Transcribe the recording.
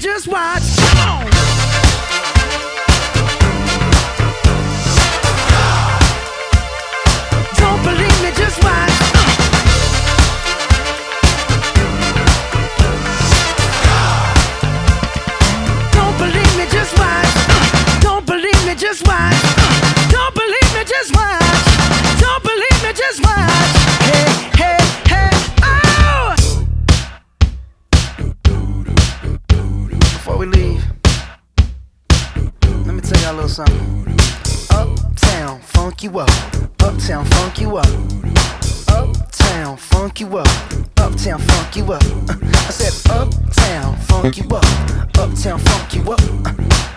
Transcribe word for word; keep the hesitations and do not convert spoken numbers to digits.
just watch. Come on. Don't believe me, just watch. Don't believe me, just watch. Don't believe me, just watch. Don't believe me, just watch. Don't believe me, just watch. Hey, hey, hey, oh! Before we leave, let me tell y'all a little something. Uptown, funk you up. Uptown, funk you up. Uptown, funk you up. Uptown, funk you up. I said uptown, funk you up. Uptown, funk you up.